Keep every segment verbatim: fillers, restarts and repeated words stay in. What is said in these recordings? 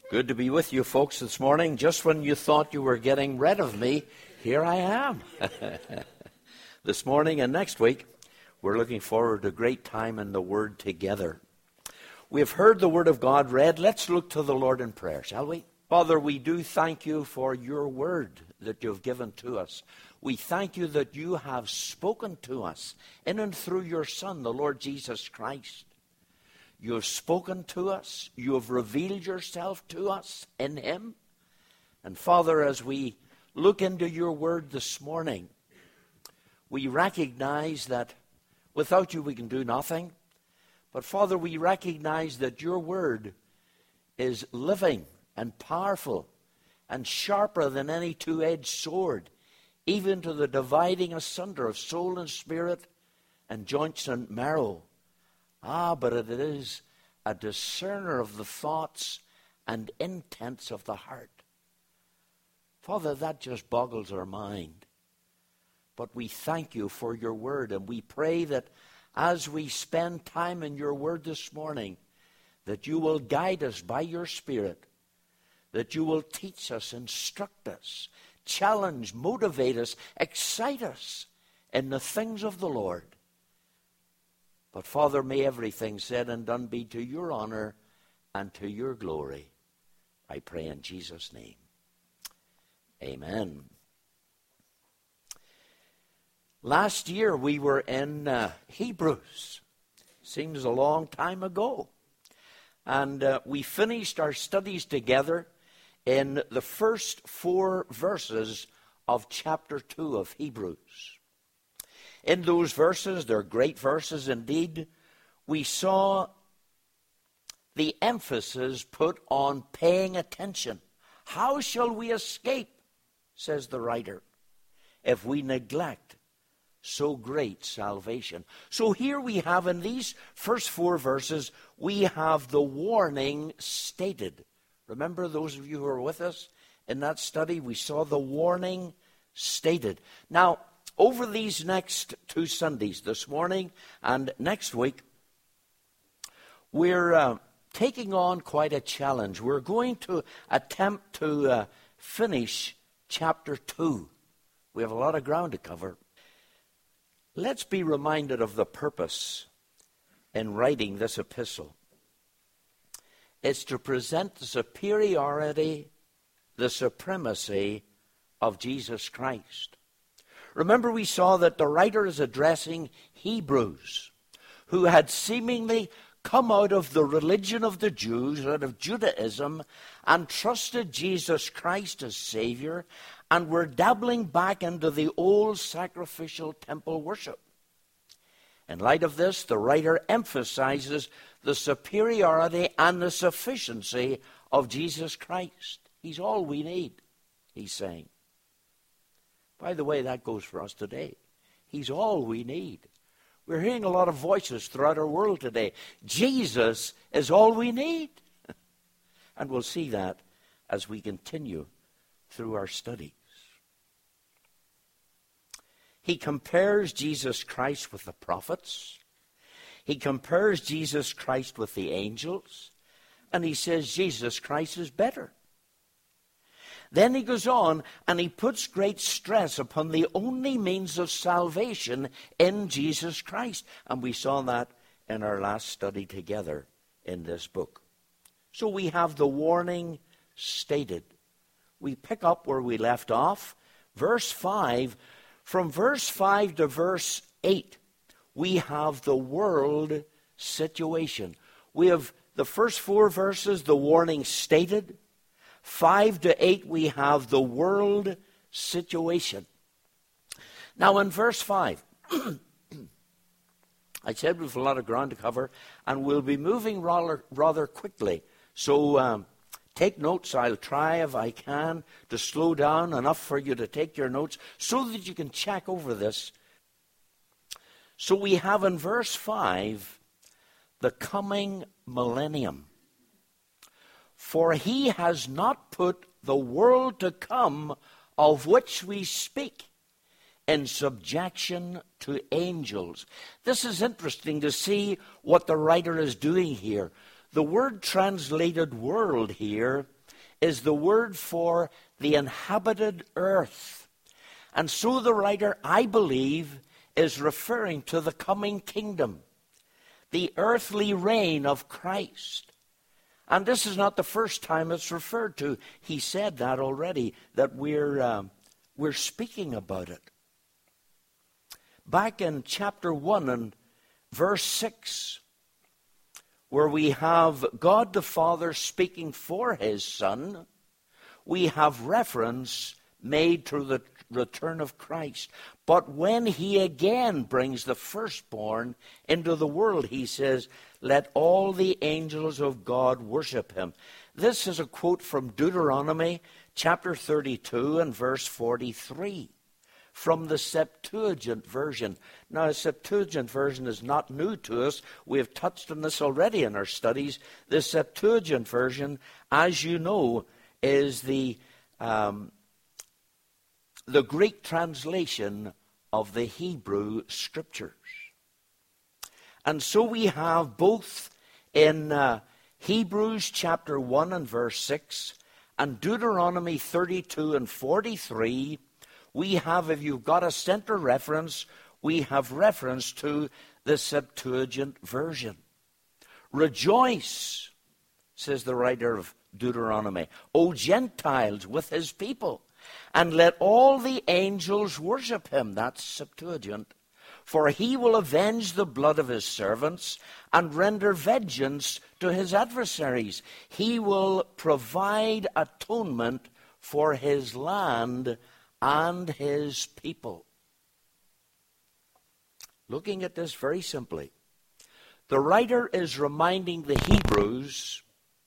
Good to be with you folks this morning. Just when you thought you were getting rid of me, here I am. This morning and next week, we're looking forward to a great time in the Word together. We have heard the Word of God read. Let's look to the Lord in prayer, shall we? Father, we do thank you for your Word that you have given to us. We thank you that you have spoken to us in and through your Son, the Lord Jesus Christ. You have spoken to us. You have revealed yourself to us in him. And Father, as we look into your word this morning, we recognize that without you we can do nothing. But Father, we recognize that your word is living and powerful and sharper than any two-edged sword, even to the dividing asunder of soul and spirit and joints and marrow. Ah, but it is a discerner of the thoughts and intents of the heart. Father, that just boggles our mind. But we thank you for your word, and we pray that as we spend time in your word this morning, that you will guide us by your Spirit, that you will teach us, instruct us, challenge, motivate us, excite us in the things of the Lord. But Father, may everything said and done be to your honor and to your glory. I pray in Jesus' name. Amen. Last year we were in uh, Hebrews. Seems a long time ago. And uh, we finished our studies together in the first four verses of chapter two of Hebrews. In those verses, they're great verses indeed, we saw the emphasis put on paying attention. How shall we escape, says the writer, if we neglect so great salvation? So here we have in these first four verses, we have the warning stated. Remember, those of you who are with us in that study, we saw the warning stated. Now, over these next two Sundays, this morning and next week, we're uh, taking on quite a challenge. We're going to attempt to uh, finish chapter two. We have a lot of ground to cover. Let's be reminded of the purpose in writing this epistle. It's to present the superiority, the supremacy of Jesus Christ. Remember, we saw that the writer is addressing Hebrews, who had seemingly come out of the religion of the Jews, out of Judaism, and trusted Jesus Christ as Savior, and were dabbling back into the old sacrificial temple worship. In light of this, the writer emphasizes the superiority and the sufficiency of Jesus Christ. He's all we need, he's saying. By the way, that goes for us today. He's all we need. We're hearing a lot of voices throughout our world today. Jesus is all we need. And we'll see that as we continue through our studies. He compares Jesus Christ with the prophets. He compares Jesus Christ with the angels. And he says Jesus Christ is better. Then he goes on and he puts great stress upon the only means of salvation in Jesus Christ. And we saw that in our last study together in this book. So we have the warning stated. We pick up where we left off. Verse five. From verse five to verse eight, we have the world situation. We have the first four verses, the warning stated. Five to eight, we have the world situation. Now, in verse five, I said we have a lot of ground to cover, and we'll be moving rather, rather quickly. So um, take notes. I'll try, if I can, to slow down enough for you to take your notes so that you can check over this. So we have in verse five, the coming millennium. For he has not put the world to come of which we speak in subjection to angels. This is interesting to see what the writer is doing here. The word translated world here is the word for the inhabited earth. And so the writer, I believe, is referring to the coming kingdom, the earthly reign of Christ. And this is not the first time it's referred to. He said that already, that we're, um, we're speaking about it. Back in chapter one and verse six, where we have God the Father speaking for his Son, we have reference made to the return of Christ. But when he again brings the firstborn into the world, he says, let all the angels of God worship him. This is a quote from Deuteronomy chapter thirty-two and verse forty-three. From the Septuagint version. Now, the Septuagint version is not new to us. We have touched on this already in our studies. The Septuagint version, as you know, is the, um, the Greek translation of the Hebrew Scriptures. And so we have both in uh, Hebrews chapter one and verse six and Deuteronomy thirty-two and forty-three, we have, if you've got a center reference, we have reference to the Septuagint version. Rejoice, says the writer of Deuteronomy, O Gentiles with his people, and let all the angels worship him. That's Septuagint. For he will avenge the blood of his servants and render vengeance to his adversaries. He will provide atonement for his land and his people. Looking at this very simply, the writer is reminding the Hebrews,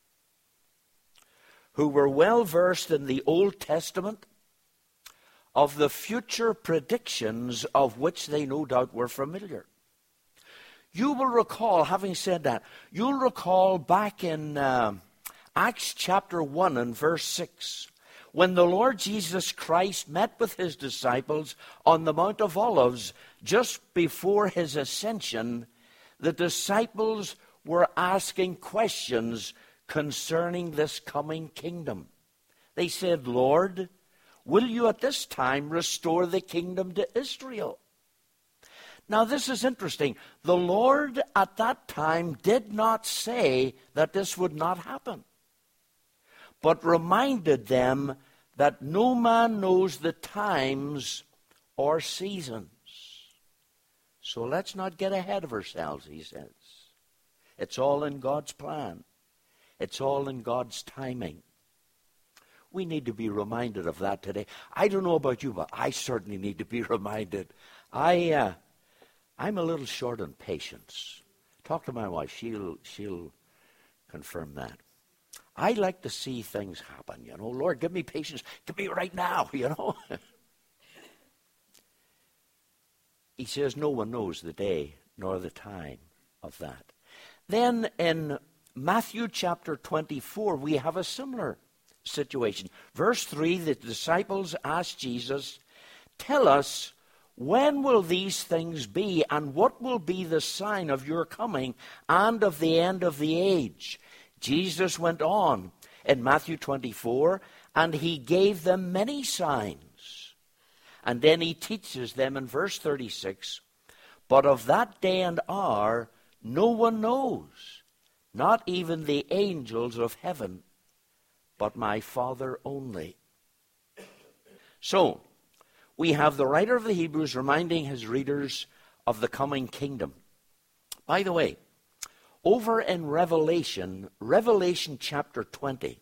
who were well versed in the Old Testament, of the future predictions of which they no doubt were familiar. You will recall, having said that, you'll recall back in uh, Acts chapter one and verse six, when the Lord Jesus Christ met with his disciples on the Mount of Olives just before his ascension, the disciples were asking questions concerning this coming kingdom. They said, Lord, will you at this time restore the kingdom to Israel? Now this is interesting. The Lord at that time did not say that this would not happen, but reminded them that no man knows the times or seasons. So let's not get ahead of ourselves, he says. It's all in God's plan. It's all in God's timing. We need to be reminded of that today. I don't know about you, but I certainly need to be reminded. I, uh, I'm a little short on patience. Talk to my wife. She'll, she'll confirm that. I like to see things happen, you know. Lord, give me patience. Give me right now, you know. He says no one knows the day nor the time of that. Then in Matthew chapter twenty-four, we have a similar situation. Verse three, the disciples asked Jesus, tell us, when will these things be, and what will be the sign of your coming and of the end of the age? Jesus went on in Matthew twenty-four, and he gave them many signs. And then he teaches them in verse thirty-six, but of that day and hour no one knows, not even the angels of heaven, but my Father only. So, we have the writer of the Hebrews reminding his readers of the coming kingdom. By the way, over in Revelation, Revelation chapter twenty,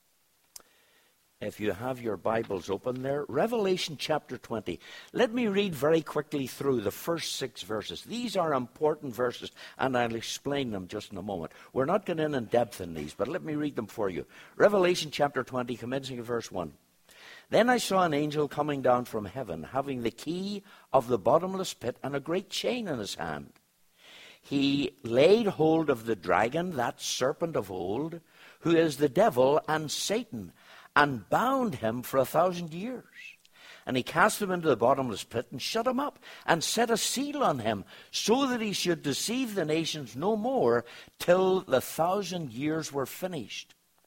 if you have your Bibles open there, Revelation chapter twenty. Let me read very quickly through the first six verses. These are important verses, and I'll explain them just in a moment. We're not going in in depth in these, but let me read them for you. Revelation chapter twenty, commencing at verse one. Then I saw an angel coming down from heaven, having the key of the bottomless pit and a great chain in his hand. He laid hold of the dragon, that serpent of old, who is the devil and Satan, and bound him for a thousand years. And he cast him into the bottomless pit and shut him up, and set a seal on him, so that he should deceive the nations no more till the thousand years were finished.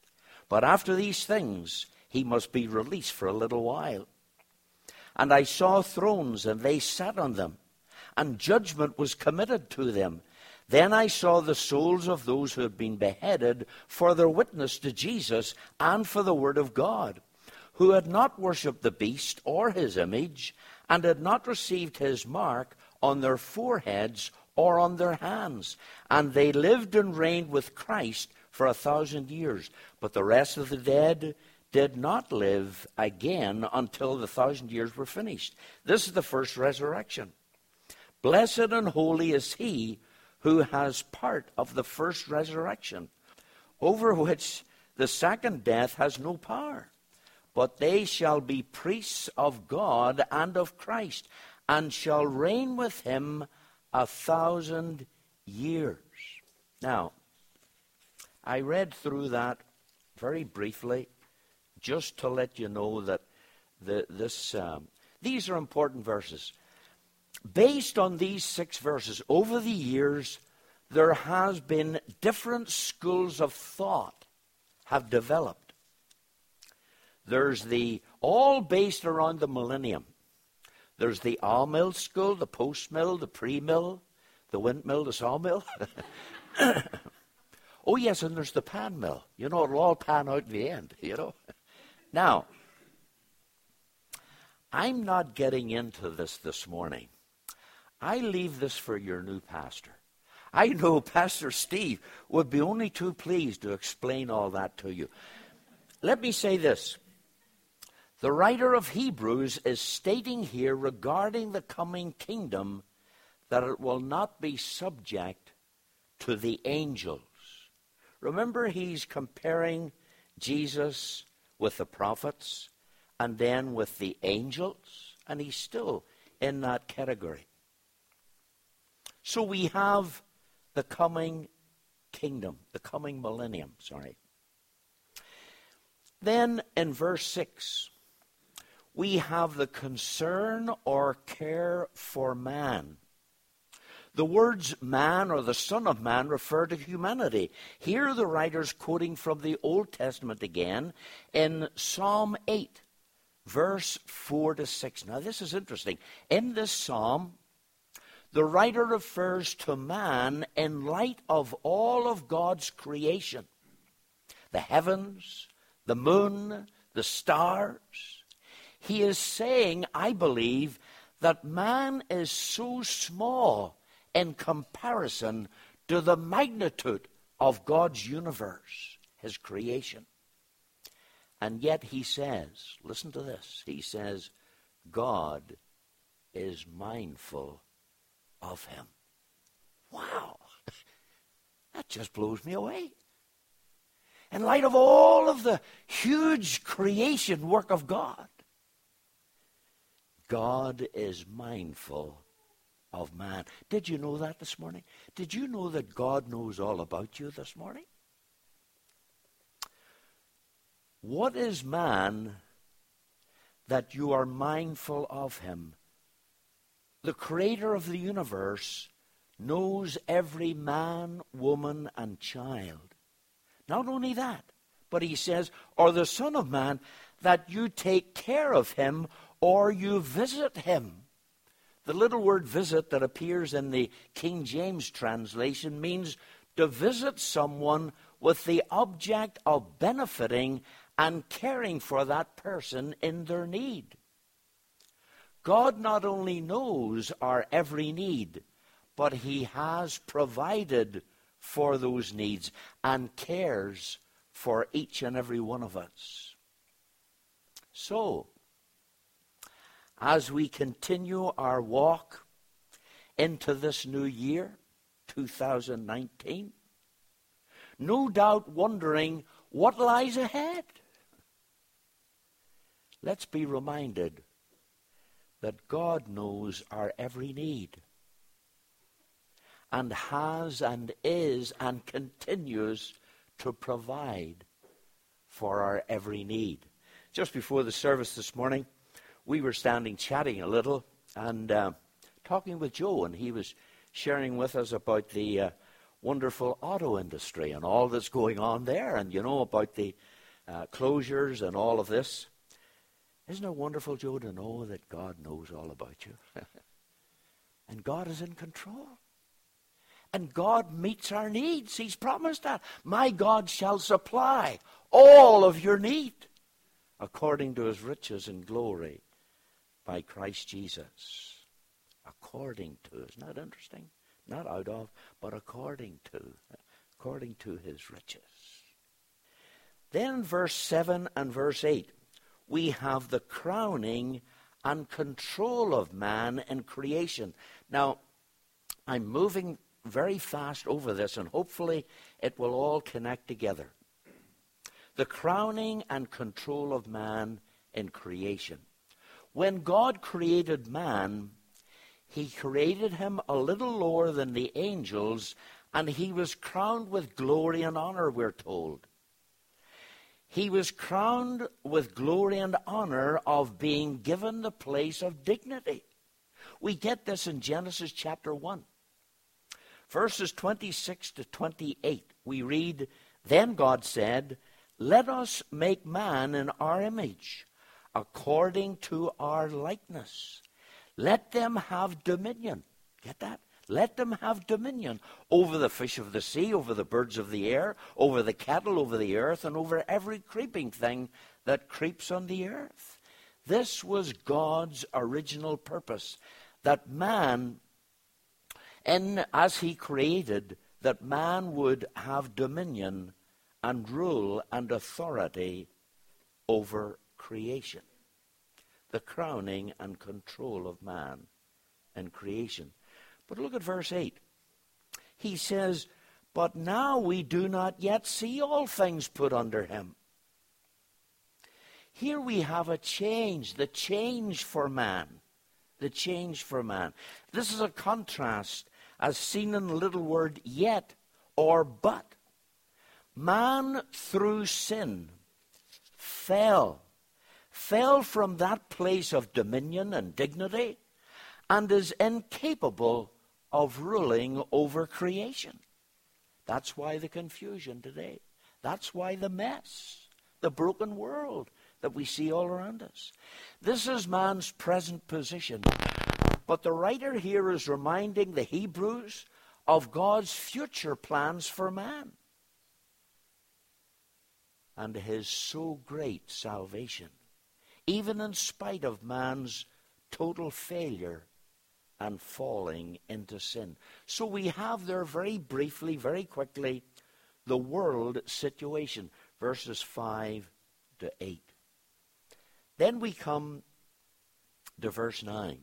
But after these things, he must be released for a little while. And I saw thrones, and they sat on them, and judgment was committed to them. Then I saw the souls of those who had been beheaded for their witness to Jesus and for the word of God, who had not worshipped the beast or his image, and had not received his mark on their foreheads or on their hands. And they lived and reigned with Christ for a thousand years. But the rest of the dead did not live again until the thousand years were finished. This is the first resurrection. Blessed and holy is he who has part of the first resurrection, over which the second death has no power. But they shall be priests of God and of Christ, and shall reign with him a thousand years. Now, I read through that very briefly, just to let you know that the, this um, these are important verses. Based on these six verses, over the years, there has been different schools of thought have developed. There's the, all based around the millennium. There's the all-mill school, the post-mill, the pre-mill, the windmill, the sawmill. Oh, yes, and there's the pan mill. You know, it'll all pan out in the end, you know. Now, I'm not getting into this this morning. I leave this for your new pastor. I know Pastor Steve would be only too pleased to explain all that to you. Let me say this. The writer of Hebrews is stating here regarding the coming kingdom that it will not be subject to the angels. Remember, he's comparing Jesus with the prophets and then with the angels, and he's still in that category. So we have the coming kingdom, the coming millennium, sorry. Then in verse six, we have the concern or care for man. The words man or the Son of Man refer to humanity. Here the writer's quoting from the Old Testament again in Psalm eight, verse four to six. Now this is interesting. In this psalm, the writer refers to man in light of all of God's creation. The heavens, the moon, the stars. He is saying, I believe, that man is so small in comparison to the magnitude of God's universe, his creation. And yet he says, listen to this, he says, God is mindful of him. Wow. That just blows me away. In light of all of the huge creation work of God, God is mindful of man. Did you know that this morning? Did you know that God knows all about you this morning? What is man that you are mindful of him? The creator of the universe knows every man, woman, and child. Not only that, but he says, or the Son of Man, that you take care of him or you visit him. The little word visit that appears in the King James translation means to visit someone with the object of benefiting and caring for that person in their need. God not only knows our every need, but he has provided for those needs and cares for each and every one of us. So, as we continue our walk into this new year, two thousand nineteen, no doubt wondering what lies ahead, let's be reminded that God knows our every need and has and is and continues to provide for our every need. Just before the service this morning, we were standing chatting a little and uh, talking with Joe, and he was sharing with us about the uh, wonderful auto industry and all that's going on there, and you know about the uh, closures and all of this. Isn't it wonderful, Joe, to know that God knows all about you? And God is in control. And God meets our needs. He's promised that. My God shall supply all of your need according to his riches and glory by Christ Jesus. According to. Isn't that interesting? Not out of, but according to. According to his riches. Then verse seven and verse eight. We have the crowning and control of man in creation. Now, I'm moving very fast over this, and hopefully it will all connect together. The crowning and control of man in creation. When God created man, he created him a little lower than the angels, and he was crowned with glory and honor, we're told. He was crowned with glory and honor of being given the place of dignity. We get this in Genesis chapter one. Verses twenty-six to twenty-eight, we read, Then God said, Let us make man in our image, according to our likeness. Let them have dominion. Get that? Let them have dominion over the fish of the sea, over the birds of the air, over the cattle, over the earth, and over every creeping thing that creeps on the earth. This was God's original purpose, that man, and as he created, that man would have dominion and rule and authority over creation. The crowning and control of man and creation. But look at verse eight. He says, But now we do not yet see all things put under him. Here we have a change, the change for man. The change for man. This is a contrast as seen in the little word yet or but. Man through sin fell. Fell from that place of dominion and dignity and is incapable of ruling over creation. That's why the confusion today. That's why the mess, the broken world that we see all around us. This is man's present position. But the writer here is reminding the Hebrews of God's future plans for man and his so great salvation, even in spite of man's total failure and falling into sin. So we have there very briefly, very quickly, the world situation, verses five to eight. Then we come to verse nine.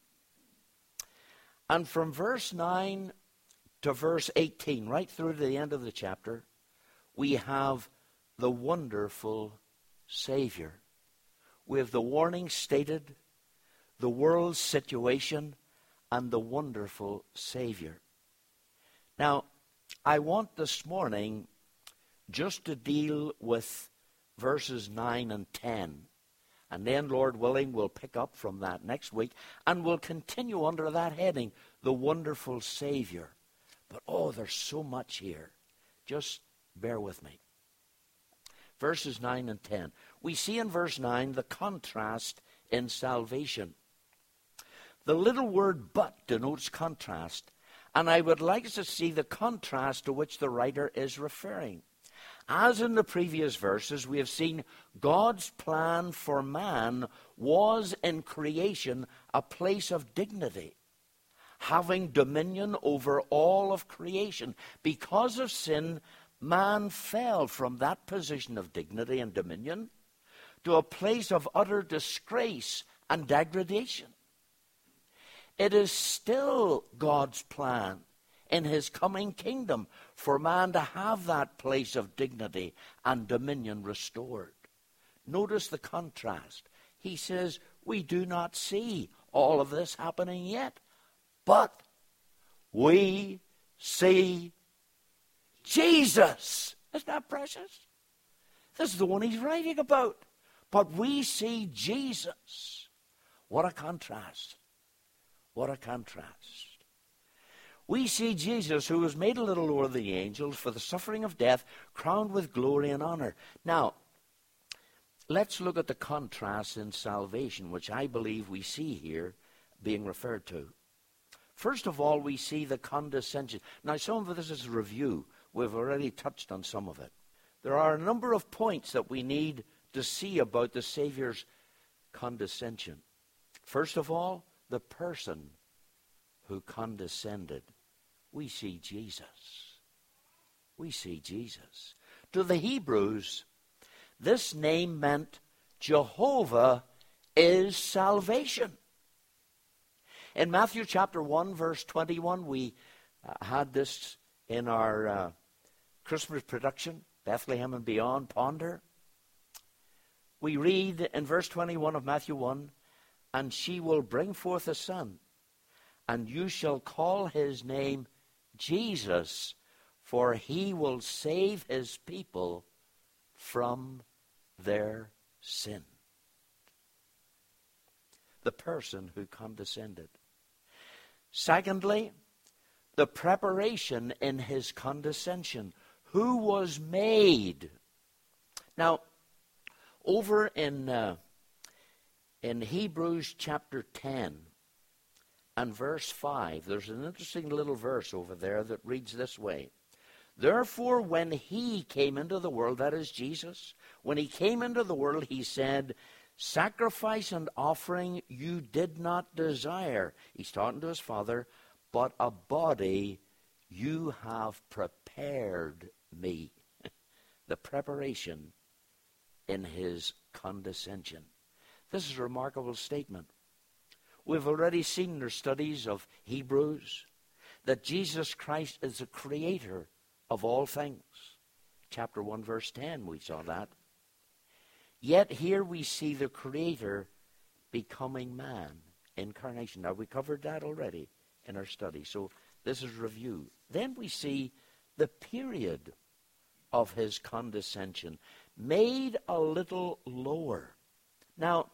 And from verse nine to verse eighteen, right through to the end of the chapter, we have the wonderful Savior. We have the warning stated, the world's situation, and the wonderful Savior. Now, I want this morning just to deal with verses nine and ten. And then, Lord willing, we'll pick up from that next week. And we'll continue under that heading, the wonderful Savior. But, oh, there's so much here. Just bear with me. Verses nine and ten. We see in verse nine the contrast in salvation. The little word but denotes contrast, and I would like us to see the contrast to which the writer is referring. As in the previous verses, we have seen God's plan for man was in creation a place of dignity, having dominion over all of creation. Because of sin, man fell from that position of dignity and dominion to a place of utter disgrace and degradation. It is still God's plan in his coming kingdom for man to have that place of dignity and dominion restored. Notice the contrast. He says, we do not see all of this happening yet, but we see Jesus. Isn't that precious? This is the one he's writing about. But we see Jesus. What a contrast. What a contrast. We see Jesus, who was made a little lower than the angels for the suffering of death, crowned with glory and honor. Now, let's look at the contrast in salvation, which I believe we see here being referred to. First of all, we see the condescension. Now, some of this is a review. We've already touched on some of it. There are a number of points that we need to see about the Savior's condescension. First of all, the person who condescended. We see Jesus. We see Jesus. To the Hebrews, this name meant Jehovah is salvation. In Matthew chapter one, verse twenty-one, we uh, had this in our uh, Christmas production, Bethlehem and Beyond, Ponder. We read in verse twenty-one of Matthew one, and she will bring forth a son, and you shall call his name Jesus, for he will save his people from their sin. The person who condescended. Secondly, the preparation in his condescension. Who was made? Now, over in uh, in Hebrews chapter ten and verse five, there's an interesting little verse over there that reads this way. Therefore, when he came into the world, that is Jesus, when he came into the world, he said, sacrifice and offering you did not desire. He's talking to his Father, but a body you have prepared me. The preparation in his condescension. This is a remarkable statement. We've already seen in our studies of Hebrews that Jesus Christ is the creator of all things. Chapter one, verse ten, we saw that. Yet here we see the Creator becoming man, incarnation. Now, we covered that already in our study, so this is review. Then we see the period of his condescension, made a little lower. Now,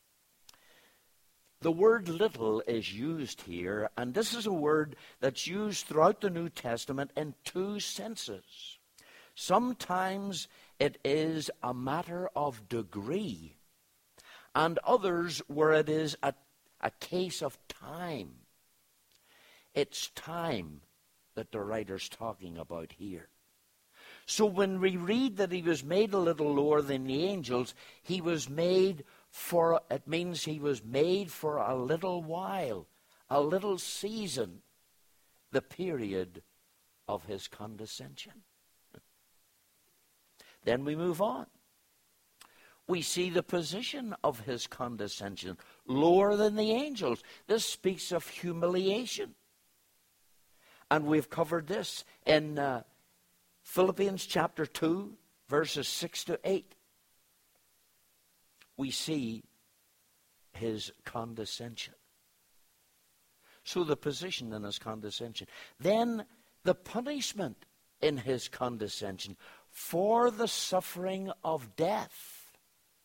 the word little is used here, and this is a word that's used throughout the New Testament in two senses. Sometimes it is a matter of degree, and others where it is a, a case of time. It's time that the writer's talking about here. So when we read that he was made a little lower than the angels, he was made for, it means he was made for a little while, a little season, the period of his condescension. Then we move on. We see the position of his condescension, lower than the angels. This speaks of humiliation. And we've covered this in uh, Philippians chapter two, verses six to eight. We see his condescension. So the position in his condescension. Then the punishment in his condescension for the suffering of death.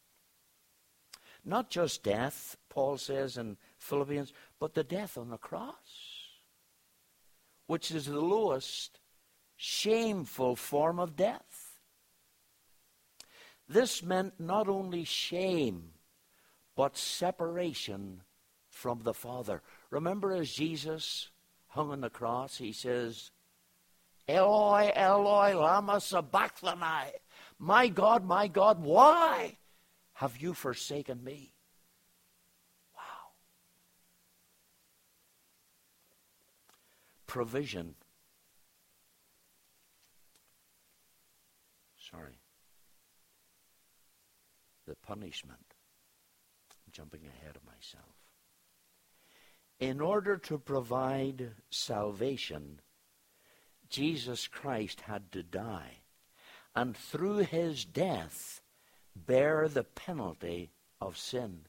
Not just death, Paul says in Philippians, but the death on the cross, which is the lowest, shameful form of death. This meant not only shame, but separation from the Father. Remember, as Jesus hung on the cross, he says, Eloi, Eloi, lama sabachthani. My God, my God, why have you forsaken me? Wow. Provision. Sorry. The punishment. I'm jumping ahead of myself. In order to provide salvation, Jesus Christ had to die, and through his death bear the penalty of sin.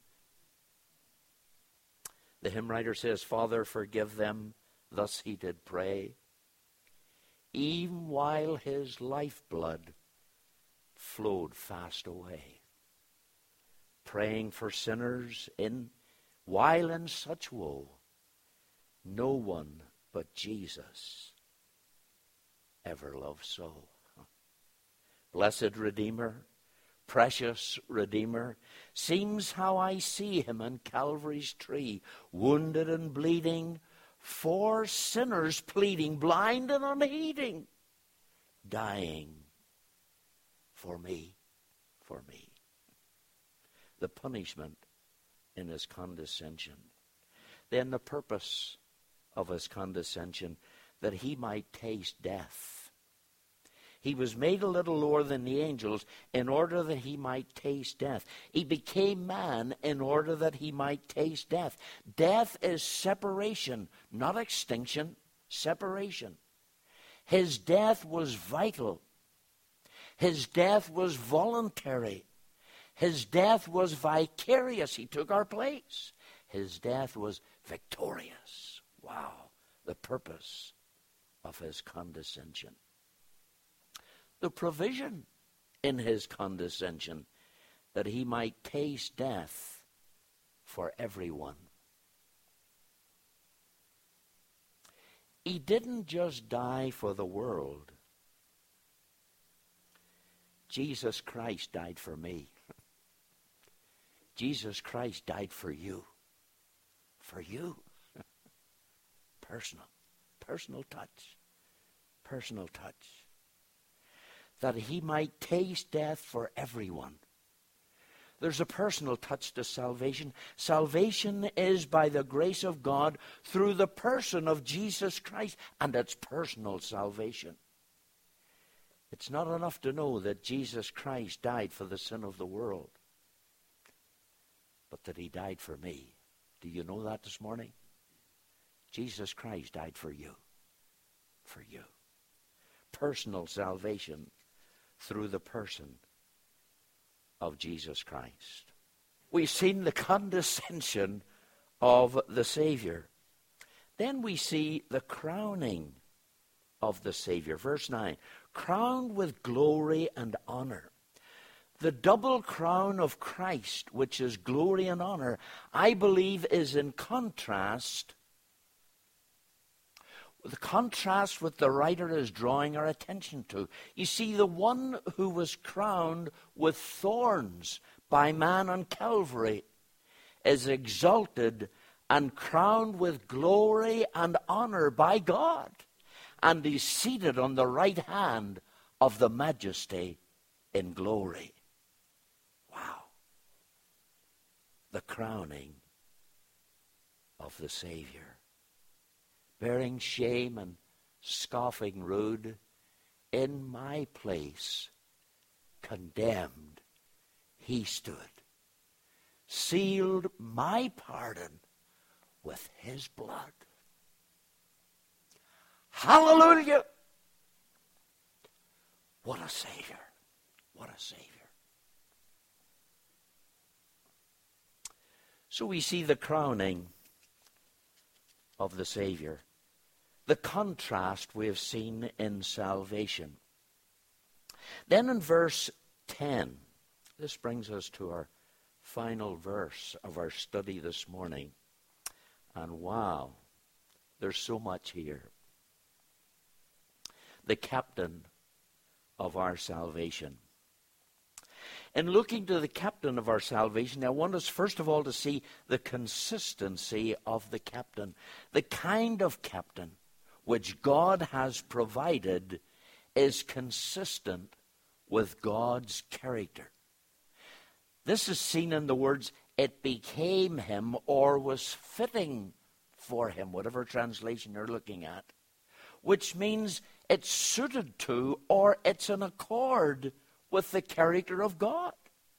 The hymn writer says, Father, forgive them, thus he did pray, even while his lifeblood flowed fast away. Praying for sinners in while in such woe, no one but Jesus ever loved so. Blessed Redeemer, precious Redeemer. Seems how I see him on Calvary's tree, wounded and bleeding, for sinners pleading, blind and unheeding, dying for me, for me. The punishment in his condescension. Then the purpose of his condescension, that he might taste death. He was made a little lower than the angels in order that he might taste death. He became man in order that he might taste death. Death is separation, not extinction, separation. His death was vital. His death was voluntary. His death was vicarious. He took our place. His death was victorious. Wow, the purpose of his condescension. The provision in his condescension, that he might taste death for everyone. He didn't just die for the world. Jesus Christ died for me. Jesus Christ died for you. For you. Personal. Personal touch. Personal touch. That he might taste death for everyone. There's a personal touch to salvation. Salvation is by the grace of God through the person of Jesus Christ, and it's personal salvation. It's not enough to know that Jesus Christ died for the sin of the world, but that he died for me. Do you know that this morning? Jesus Christ died for you. For you. Personal salvation through the person of Jesus Christ. We've seen the condescension of the Savior. Then we see the crowning of the Savior. Verse nine, crowned with glory and honor. The double crown of Christ, which is glory and honor, I believe is in contrast. The contrast with the writer is drawing our attention to. You see, the one who was crowned with thorns by man on Calvary is exalted and crowned with glory and honor by God, and is seated on the right hand of the Majesty in glory. Wow. The crowning of the Savior. Bearing shame and scoffing rude, in my place, condemned, he stood, sealed my pardon with his blood. Hallelujah! What a Savior! What a Savior! So we see the crowning of the Savior. The contrast we have seen in salvation. Then in verse ten, this brings us to our final verse of our study this morning. And wow, there's so much here. The captain of our salvation. In looking to the captain of our salvation, I want us first of all to see the consistency of the captain. The kind of captain which God has provided is consistent with God's character. This is seen in the words, it became him or was fitting for him, whatever translation you're looking at, which means it's suited to or it's in accord with the character of God.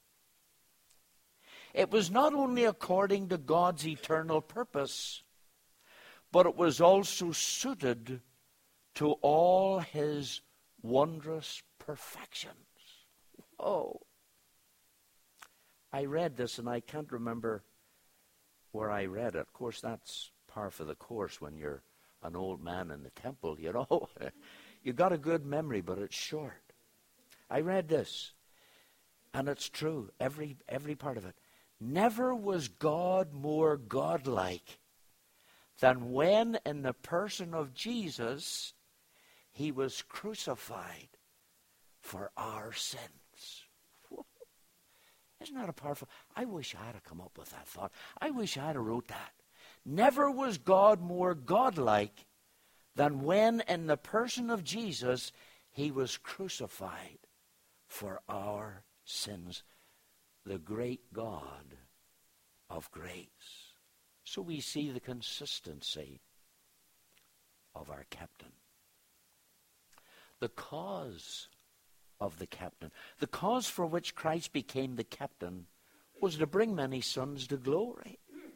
It was not only according to God's eternal purpose, but it was also suited to all his wondrous perfections. Oh, I read this and I can't remember where I read it. Of course, that's par for the course when you're an old man in the temple, you know. You got a good memory, but it's short. I read this, and it's true, every every part of it. Never was God more godlike than when in the person of Jesus he was crucified for our sins. Isn't that a powerful? I wish I had come up with that thought. I wish I had wrote that. Never was God more godlike than when in the person of Jesus he was crucified for our sins. The great God of grace. So we see the consistency of our captain. The cause of the captain. The cause for which Christ became the captain was to bring many sons to glory.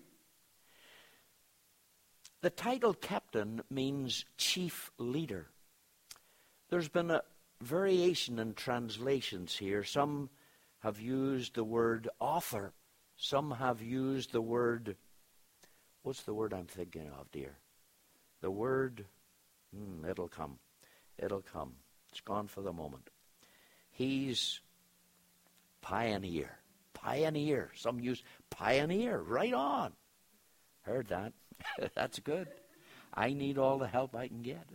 The title captain means chief leader. There's been a variation in translations here. Some have used the word author. Some have used the word, what's the word I'm thinking of, dear? The word, hmm, it'll come. It'll come. It's gone for the moment. He's pioneer. Pioneer. Some use pioneer. Right on. Heard that. That's good. I need all the help I can get.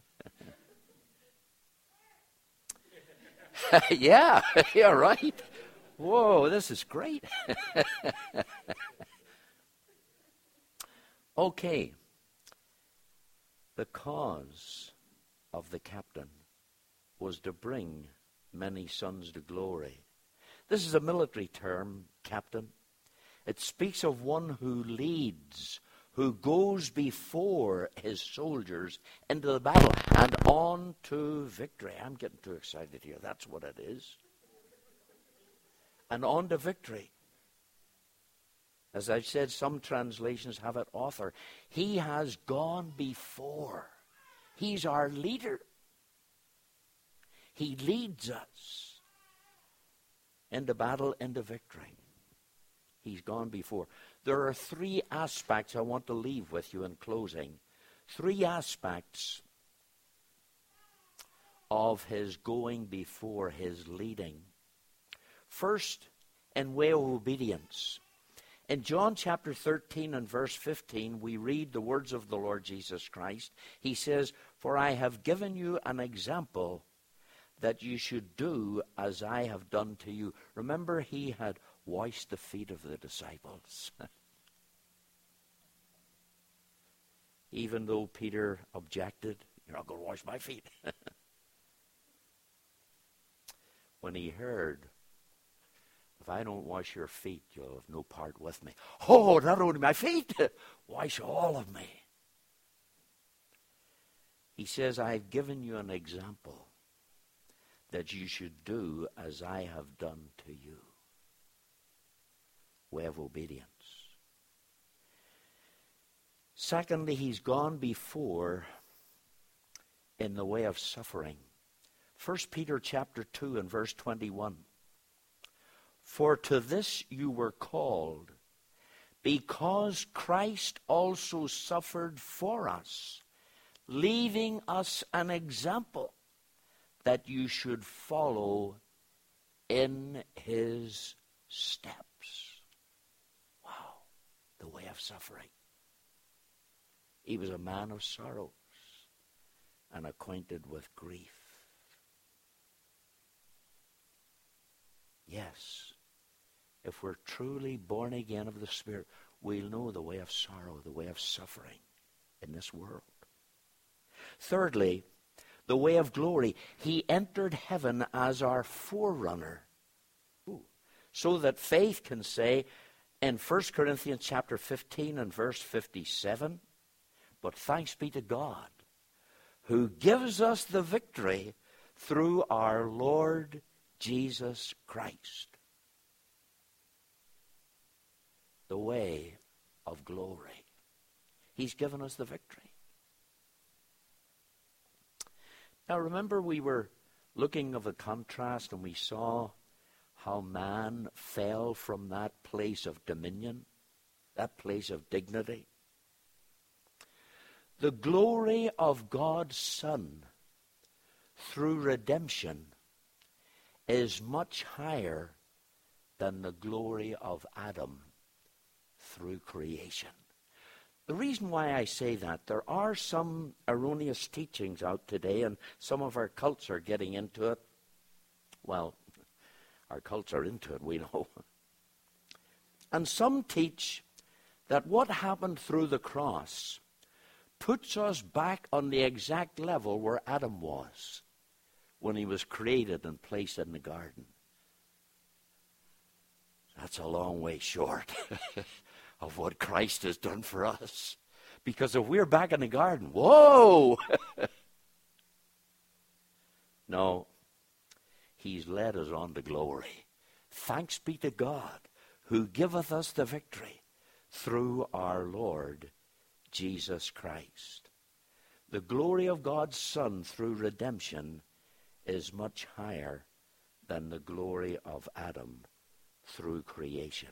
yeah, yeah, right. Whoa, this is great. Okay. The cause of the captain was to bring many sons to glory. This is a military term, captain. It speaks of one who leads, who goes before his soldiers into the battle and on to victory. I'm getting too excited here. That's what it is. And on to victory. As I've said, some translations have it author. He has gone before. He's our leader. He leads us into battle, into victory. He's gone before. There are three aspects I want to leave with you in closing. Three aspects of his going before, his leading. First, in way of obedience. In John chapter thirteen and verse fifteen, we read the words of the Lord Jesus Christ. He says, "For I have given you an example that you should do as I have done to you." Remember, he had washed the feet of the disciples. Even though Peter objected, "You're not going to wash my feet." When he heard, "If I don't wash your feet, you'll have no part with me." Oh, not only my feet, wash all of me. He says, "I've given you an example that you should do as I have done to you." Way of obedience. Secondly, he's gone before in the way of suffering. First Peter chapter two and verse twenty-one. "For to this you were called, because Christ also suffered for us, leaving us an example that you should follow in his steps." Wow, the way of suffering. He was a man of sorrows and acquainted with grief. Yes, if we're truly born again of the Spirit, we'll know the way of sorrow, the way of suffering in this world. Thirdly, the way of glory. He entered heaven as our forerunner. Ooh. So that faith can say in First Corinthians chapter fifteen and verse fifty-seven, "But thanks be to God, who gives us the victory through our Lord Jesus Christ." The way of glory. He's given us the victory. Now remember, we were looking of the contrast and we saw how man fell from that place of dominion, that place of dignity. The glory of God's Son through redemption is much higher than the glory of Adam through creation. The reason why I say that, there are some erroneous teachings out today, and some of our cults are getting into it. Well, our cults are into it, we know. And some teach that what happened through the cross puts us back on the exact level where Adam was when he was created and placed in the garden. That's a long way short of what Christ has done for us. Because if we're back in the garden, whoa! No, he's led us on to glory. Thanks be to God, who giveth us the victory through our Lord Jesus Christ. The glory of God's Son through redemption is much higher than the glory of Adam through creation.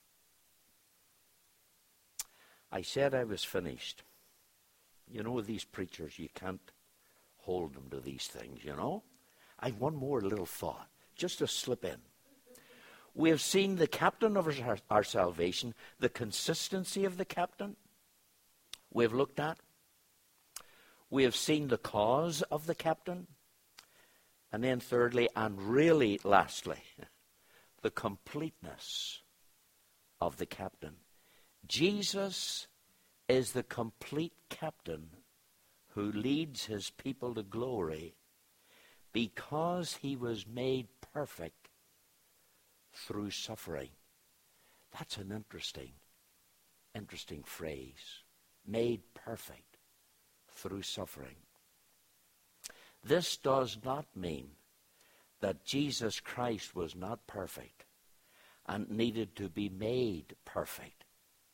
I said I was finished. You know, these preachers, you can't hold them to these things, you know. I have one more little thought, just to slip in. We have seen the captain of our, our salvation, the consistency of the captain we have looked at. We have seen the cause of the captain. And then thirdly, and really lastly, the completeness of the captain. Jesus is the complete captain who leads his people to glory because he was made perfect through suffering. That's an interesting, interesting phrase. Made perfect through suffering. This does not mean that Jesus Christ was not perfect and needed to be made perfect.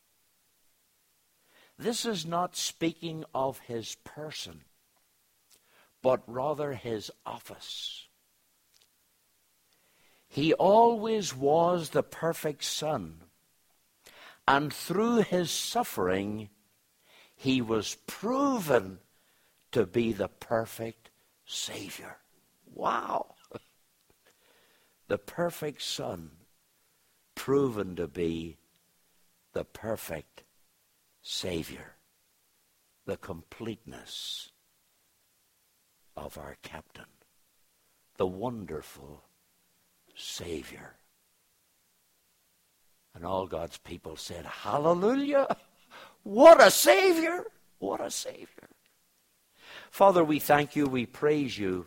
This is not speaking of his person, but rather his office. He always was the perfect Son, and through his suffering, he was proven to be the perfect Savior. Wow! The perfect Son, proven to be the perfect Savior. The completeness of our captain. The wonderful Savior. And all God's people said, hallelujah! What a Savior! What a Savior! Father, we thank you, we praise you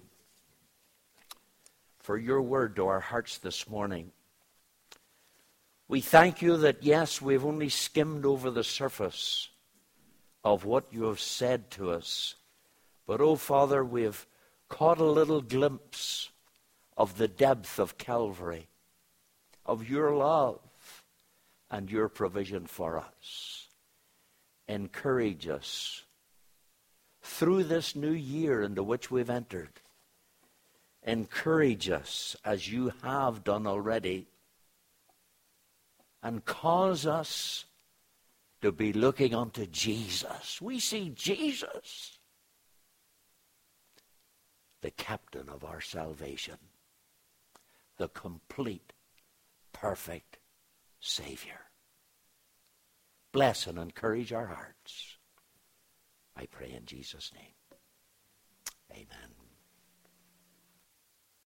for your word to our hearts this morning. We thank you that, yes, we've only skimmed over the surface of what you have said to us. But, oh, Father, we've caught a little glimpse of the depth of Calvary, of your love and your provision for us. Encourage us through this new year into which we've entered. Encourage us as you have done already, and cause us to be looking unto Jesus. We see Jesus, the captain of our salvation, the complete, perfect Savior. Bless and encourage our hearts. I pray in Jesus' name. Amen.